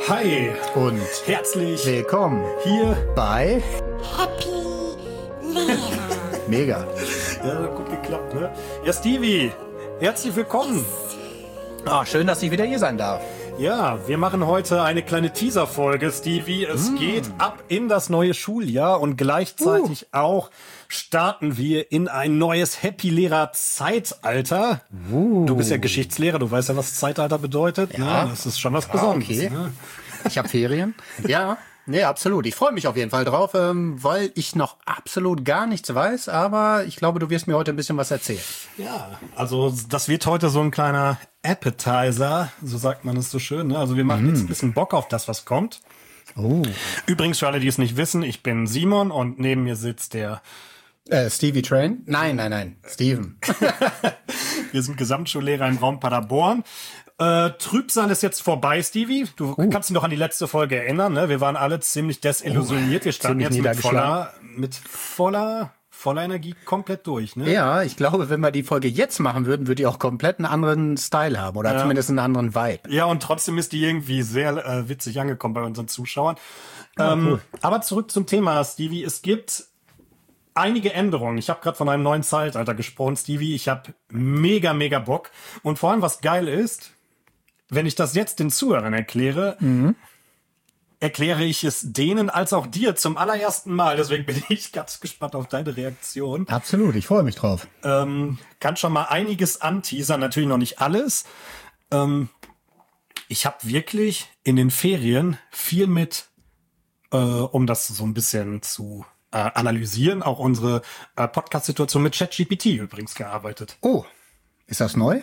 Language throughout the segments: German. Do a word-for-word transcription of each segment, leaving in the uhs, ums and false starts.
Hi und herzlich willkommen hier bei Happy Lehrer. Mega. Ja, hat gut geklappt, ne? Ja, Stevie, herzlich willkommen. Ah, schön, dass ich wieder hier sein darf. Ja, wir machen heute eine kleine Teaser-Folge, Stevie. Es mm. geht ab in das neue Schuljahr und gleichzeitig uh. auch starten wir in ein neues Happy-Lehrer-Zeitalter. Uh. Du bist ja Geschichtslehrer, du weißt ja, was Zeitalter bedeutet. Ja. Ne? Das ist schon was Besonderes. Okay. Ne? Ich habe Ferien. Ja, nee, absolut. Ich freue mich auf jeden Fall drauf, ähm, weil ich noch absolut gar nichts weiß, aber ich glaube, du wirst mir heute ein bisschen was erzählen. Ja, also das wird heute so ein kleiner Appetizer, so sagt man es so schön. Ne? Also wir machen mm. jetzt ein bisschen Bock auf das, was kommt. Oh. Übrigens, für alle, die es nicht wissen, ich bin Simon und neben mir sitzt der... Äh, Stevie Train? Nein, nein, nein, Steven. Wir sind Gesamtschullehrer im Raum Paderborn. Äh, Trübsal ist jetzt vorbei, Stevie. Du uh. kannst dich noch an die letzte Folge erinnern. Ne? Wir waren alle ziemlich desillusioniert. Oh, wir standen jetzt mit voller, mit voller, voller Energie komplett durch. Ne? Ja, ich glaube, wenn wir die Folge jetzt machen würden, würde die auch komplett einen anderen Style haben oder ja. zumindest einen anderen Vibe. Ja, und trotzdem ist die irgendwie sehr äh, witzig angekommen bei unseren Zuschauern. Ja, ähm, cool. Aber zurück zum Thema, Stevie. Es gibt einige Änderungen. Ich habe gerade von einem neuen Zeitalter gesprochen, Stevie. Ich habe mega, mega Bock. Und vor allem, was geil ist, wenn ich das jetzt den Zuhörern erkläre, mhm. erkläre ich es denen als auch dir zum allerersten Mal. Deswegen bin ich ganz gespannt auf deine Reaktion. Absolut, ich freue mich drauf. Ähm, kann schon mal einiges anteasern, natürlich noch nicht alles. Ähm, ich habe wirklich in den Ferien viel mit, äh, um das so ein bisschen zu äh, analysieren, auch unsere äh, Podcast-Situation mit ChatGPT übrigens gearbeitet. Oh, ist das neu?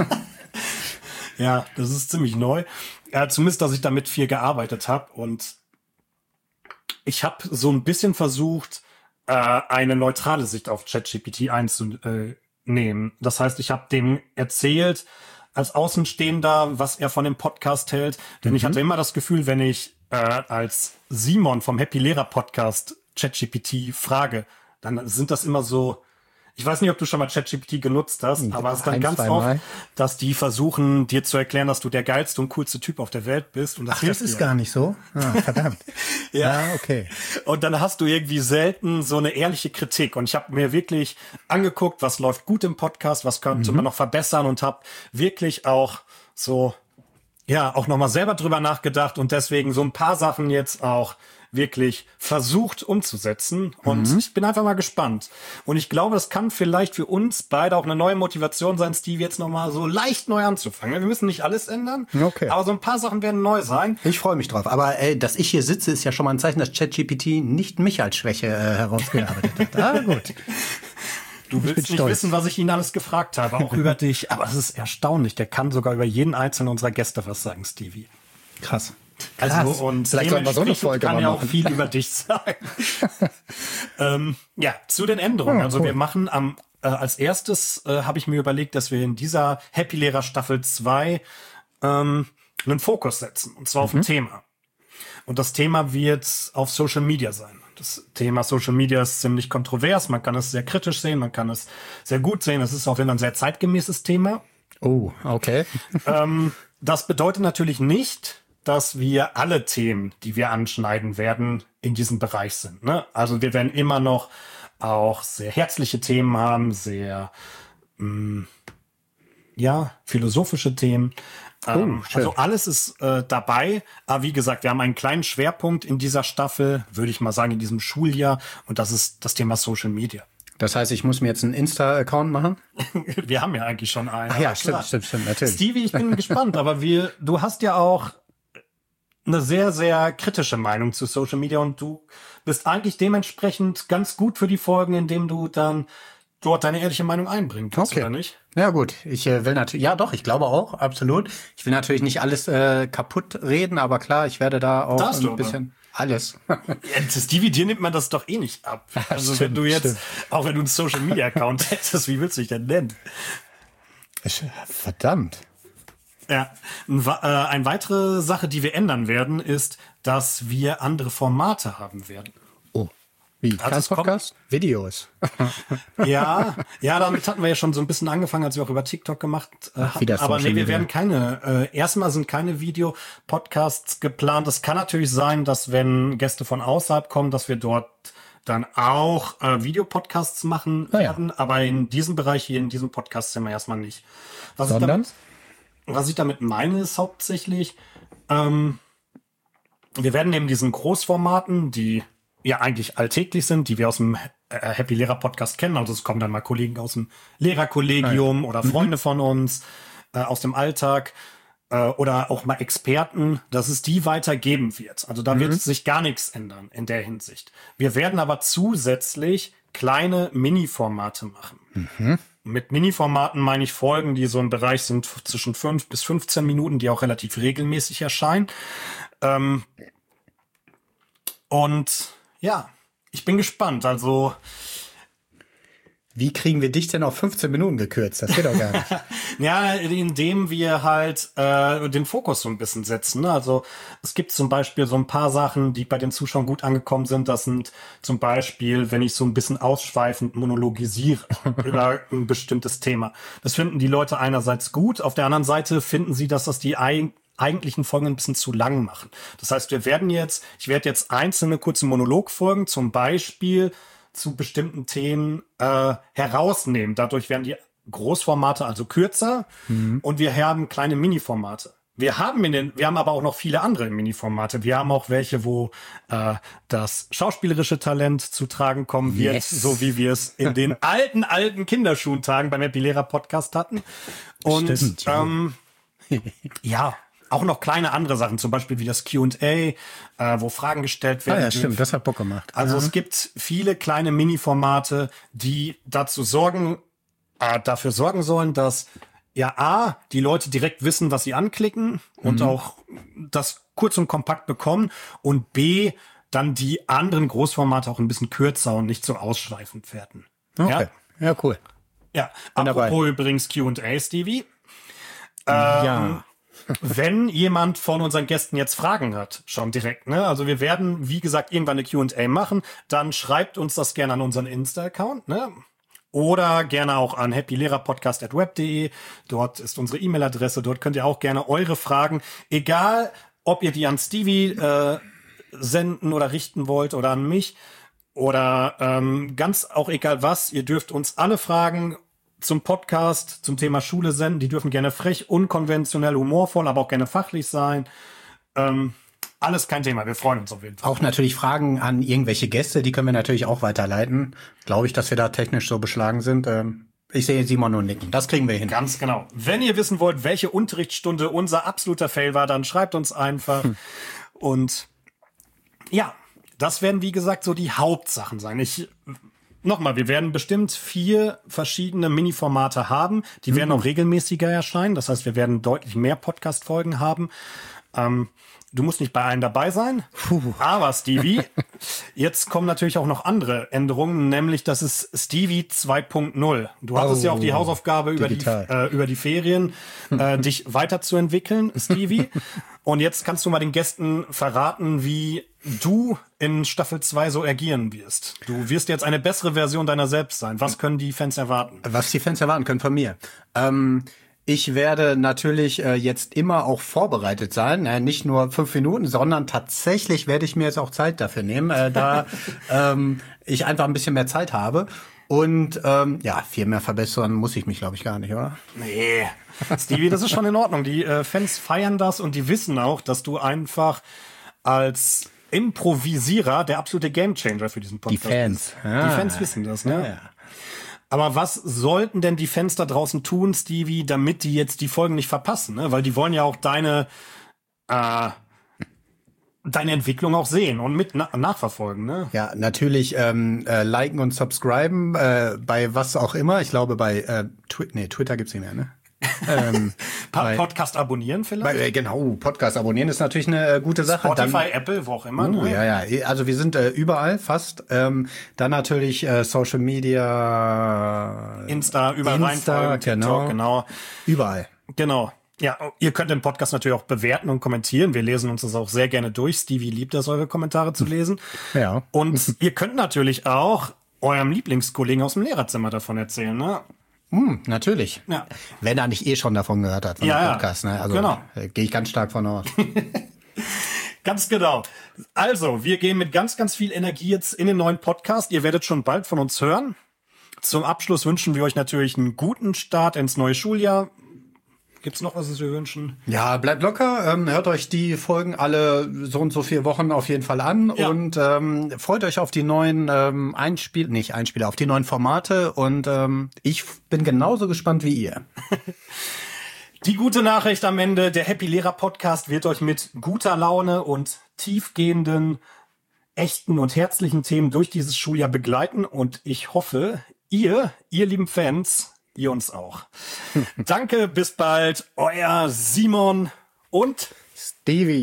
Ja, das ist ziemlich neu. Ja, zumindest, dass ich damit viel gearbeitet habe. Und ich habe so ein bisschen versucht, äh, eine neutrale Sicht auf ChatGPT einzunehmen. Das heißt, ich habe dem erzählt, als Außenstehender, was er von dem Podcast hält. Denn mhm. ich hatte immer das Gefühl, wenn ich äh, als Simon vom Happy Lehrer Podcast ChatGPT frage, dann sind das immer so... Ich weiß nicht, ob du schon mal ChatGPT genutzt hast, ja, aber es ist dann ganz oft, dass die versuchen, dir zu erklären, dass du der geilste und coolste Typ auf der Welt bist. Und das, Ach, das ist gar nicht so? Ah, verdammt. Ja, ja, okay. Und dann hast du irgendwie selten so eine ehrliche Kritik. Und ich habe mir wirklich angeguckt, was läuft gut im Podcast, was könnte mhm. man noch verbessern und habe wirklich auch so, ja, auch nochmal selber drüber nachgedacht und deswegen so ein paar Sachen jetzt auch wirklich versucht umzusetzen. Und mhm. ich bin einfach mal gespannt. Und ich glaube, es kann vielleicht für uns beide auch eine neue Motivation sein, Steve, jetzt nochmal so leicht neu anzufangen. Wir müssen nicht alles ändern, okay. aber so ein paar Sachen werden neu sein. Ich freue mich drauf. Aber ey, dass ich hier sitze, ist ja schon mal ein Zeichen, dass ChatGPT nicht mich als Schwäche äh, herausgearbeitet hat. Ah, gut. Du willst nicht stolz. wissen, was ich ihn alles gefragt habe, auch über dich. Aber es ist erstaunlich. Der kann sogar über jeden einzelnen unserer Gäste was sagen, Stevie. Krass. Also, und vielleicht sollten wir so eine Folge kann mal ja machen. auch viel über dich sagen. ähm, ja, zu den Änderungen. Ja, also cool. wir machen am äh, als erstes äh, habe ich mir überlegt, dass wir in dieser Happy Lehrer Staffel zwei ähm, einen Fokus setzen. Und zwar auf mhm. ein Thema. Und das Thema wird auf Social Media sein. Das Thema Social Media ist ziemlich kontrovers. Man kann es sehr kritisch sehen, man kann es sehr gut sehen. Es ist auch immer ein sehr zeitgemäßes Thema. Oh, okay. ähm, das bedeutet natürlich nicht, dass wir alle Themen, die wir anschneiden werden, in diesem Bereich sind. Ne? Also wir werden immer noch auch sehr herzliche Themen haben, sehr mh, ja philosophische Themen. Ähm, oh, also alles ist äh, dabei. Aber wie gesagt, wir haben einen kleinen Schwerpunkt in dieser Staffel, würde ich mal sagen, in diesem Schuljahr. Und das ist das Thema Social Media. Das heißt, ich muss mir jetzt einen Insta-Account machen? Wir haben ja eigentlich schon einen. Ach ja, stimmt, stimmt, stimmt, natürlich. Stevie, ich bin gespannt, aber wir, du hast ja auch eine sehr, sehr kritische Meinung zu Social Media und du bist eigentlich dementsprechend ganz gut für die Folgen, indem du dann dort deine ehrliche Meinung einbringen kannst, okay. oder nicht? Ja gut, ich äh, will natürlich, ja doch, ich glaube auch, absolut. Ich will natürlich nicht alles äh, kaputt reden, aber klar, ich werde da auch Darfst ein du, bisschen alles. Ja, Stevie, dir nimmt man das doch eh nicht ab. Also stimmt, wenn du jetzt, stimmt. auch wenn du einen Social Media Account hättest, wie willst du dich denn nennen? Verdammt. Ja, eine weitere Sache, die wir ändern werden, ist, dass wir andere Formate haben werden. Oh. Wie? Also Kein es kommt- Podcast? Videos. Ja, ja, damit hatten wir ja schon so ein bisschen angefangen, als wir auch über TikTok gemacht äh, hatten. wieder Aber Social nee, wir Media. werden keine, äh, erstmal sind keine Videopodcasts geplant. Es kann natürlich sein, dass wenn Gäste von außerhalb kommen, dass wir dort dann auch äh, Videopodcasts machen Ah, ja. werden. Aber in diesem Bereich hier, in diesem Podcast sind wir erstmal nicht. Was ich Sondern? damit, was ich damit meine, ist hauptsächlich, ähm, wir werden neben diesen Großformaten, die ja eigentlich alltäglich sind, die wir aus dem äh, Happy Lehrer Podcast kennen. Also es kommen dann mal Kollegen aus dem Lehrerkollegium oder Freunde von uns äh, aus dem Alltag äh, oder auch mal Experten, dass es die weitergeben wird. Also da wird sich gar nichts ändern in der Hinsicht. Wir werden aber zusätzlich kleine Mini-Formate machen. Mit Mini-Formaten meine ich Folgen, die so im Bereich sind zwischen fünf bis fünfzehn Minuten, die auch relativ regelmäßig erscheinen. Ähm, und ja, ich bin gespannt. Also, Wie kriegen wir dich denn auf fünfzehn Minuten gekürzt? Das geht doch gar nicht. ja, indem wir halt äh, den Fokus so ein bisschen setzen. Ne? Also es gibt zum Beispiel so ein paar Sachen, die bei den Zuschauern gut angekommen sind. Das sind zum Beispiel, wenn ich so ein bisschen ausschweifend monologisiere über ein bestimmtes Thema. Das finden die Leute einerseits gut. Auf der anderen Seite finden sie, dass das die eig- eigentlichen Folgen ein bisschen zu lang machen. Das heißt, wir werden jetzt, ich werde jetzt einzelne kurze Monologfolgen zum Beispiel zu bestimmten Themen äh, herausnehmen. Dadurch werden die Großformate also kürzer und wir haben kleine Mini-Formate. Wir haben in den, wir haben aber auch noch viele andere Mini-Formate. Wir haben auch welche, wo äh, das schauspielerische Talent zu tragen kommen wird, Yes. so wie wir es in den alten, alten Kinderschuhentagen beim Happy Lehrer Podcast hatten. Und Stimmt, ja. ähm, ja, auch noch kleine andere Sachen, zum Beispiel wie das Q und A, äh, wo Fragen gestellt Ah werden. ja, stimmt, das hat Bock gemacht. Also es gibt viele kleine Mini-Formate, die dazu sorgen, äh, dafür sorgen sollen, dass ja A, die Leute direkt wissen, was sie anklicken und auch das kurz und kompakt bekommen und B, dann die anderen Großformate auch ein bisschen kürzer und nicht so ausschweifend werden. Okay. Ja, cool. Ja, Bin dabei. apropos übrigens Q und A, Stevie. Ja. Wenn jemand von unseren Gästen jetzt Fragen hat, schon direkt, ne? Also wir werden, wie gesagt, irgendwann eine Q und A machen, dann schreibt uns das gerne an unseren Insta-Account, ne? Oder gerne auch an happylehrerpodcast at web punkt de. Dort ist unsere E-Mail-Adresse, dort könnt ihr auch gerne eure Fragen, egal ob ihr die an Stevie äh, senden oder richten wollt oder an mich oder ähm, ganz auch egal was, ihr dürft uns alle Fragen zum Podcast, zum Thema Schule senden. Die dürfen gerne frech, unkonventionell, humorvoll, aber auch gerne fachlich sein. Ähm, alles kein Thema. Wir freuen uns auf jeden Fall. Auch natürlich Fragen an irgendwelche Gäste, die können wir natürlich auch weiterleiten. Glaube ich, dass wir da technisch so beschlagen sind. Ähm, ich sehe Simon nur nicken. Das kriegen wir hin. Ganz genau. Wenn ihr wissen wollt, welche Unterrichtsstunde unser absoluter Fail war, dann schreibt uns einfach. Hm. Und ja, das werden, wie gesagt, so die Hauptsachen sein. Ich Nochmal, wir werden bestimmt vier verschiedene Mini-Formate haben. Die werden auch regelmäßiger erscheinen. Das heißt, wir werden deutlich mehr Podcast-Folgen haben. Ähm, du musst nicht bei allen dabei sein. Puh. Aber Stevie, jetzt kommen natürlich auch noch andere Änderungen, nämlich das ist Stevie zwei Punkt null. Du hattest Oh, ja auch die Hausaufgabe über die, digital. äh, über die Ferien, äh, dich weiterzuentwickeln, Stevie. Und jetzt kannst du mal den Gästen verraten, wie du in Staffel zwei so agieren wirst. Du wirst jetzt eine bessere Version deiner selbst sein. Was können die Fans erwarten? Was die Fans erwarten können von mir. Ähm, ich werde natürlich äh, jetzt immer auch vorbereitet sein. Äh, nicht nur fünf Minuten, sondern tatsächlich werde ich mir jetzt auch Zeit dafür nehmen, äh, da ähm, ich einfach ein bisschen mehr Zeit habe. Und ähm, ja, viel mehr verbessern muss ich mich, glaube ich, gar nicht, oder? Nee, Stevie, das ist schon in Ordnung. Die äh, Fans feiern das und die wissen auch, dass du einfach als Improvisierer der absolute Gamechanger für diesen Podcast Die Fans. bist. Ah. Die Fans wissen das, ne? Ja, ja. Aber was sollten denn die Fans da draußen tun, Stevie, damit die jetzt die Folgen nicht verpassen, ne? Weil die wollen ja auch deine äh, deine Entwicklung auch sehen und mit na nachverfolgen, ne? Ja, natürlich ähm, äh, liken und subscriben äh, bei was auch immer. Ich glaube bei äh, Twi nee, Twitter gibt's nicht mehr, ne? ähm, bei, Podcast abonnieren vielleicht? bei, äh, genau, Podcast abonnieren ist natürlich eine äh, gute Sache. Spotify, Dann, Apple, wo auch immer. uh, ne? ja, ja, also wir sind äh, überall fast. Ähm, dann natürlich äh, Social Media, Insta, überall Insta, reinfolgen, TikTok, genau. genau. Überall. Genau. Ja, ihr könnt den Podcast natürlich auch bewerten und kommentieren. Wir lesen uns das auch sehr gerne durch. Stevie liebt das, eure Kommentare zu lesen. Ja. Und ihr könnt natürlich auch eurem Lieblingskollegen aus dem Lehrerzimmer davon erzählen, ne? Hm, natürlich. Ja. Wenn er nicht eh schon davon gehört hat, von Ja, dem ja. Podcast. Ne? Also Genau. äh, gehe ich ganz stark von aus. Ganz genau. Also, wir gehen mit ganz, ganz viel Energie jetzt in den neuen Podcast. Ihr werdet schon bald von uns hören. Zum Abschluss wünschen wir euch natürlich einen guten Start ins neue Schuljahr. Gibt's noch was, was wir wünschen? Ja, bleibt locker. Ähm, hört euch die Folgen alle so und so vier Wochen auf jeden Fall an. Ja. Und ähm, freut euch auf die neuen ähm, Einspiel, nicht Einspieler, auf die neuen Formate. Und ähm, ich bin genauso gespannt wie ihr. Die gute Nachricht am Ende, der Happy Lehrer Podcast wird euch mit guter Laune und tiefgehenden, echten und herzlichen Themen durch dieses Schuljahr begleiten. Und ich hoffe, ihr, ihr lieben Fans, ihr uns auch. Danke, bis bald, euer Simon und Stevie.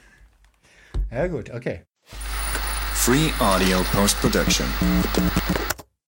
Ja gut, okay. Free Audio Post Production.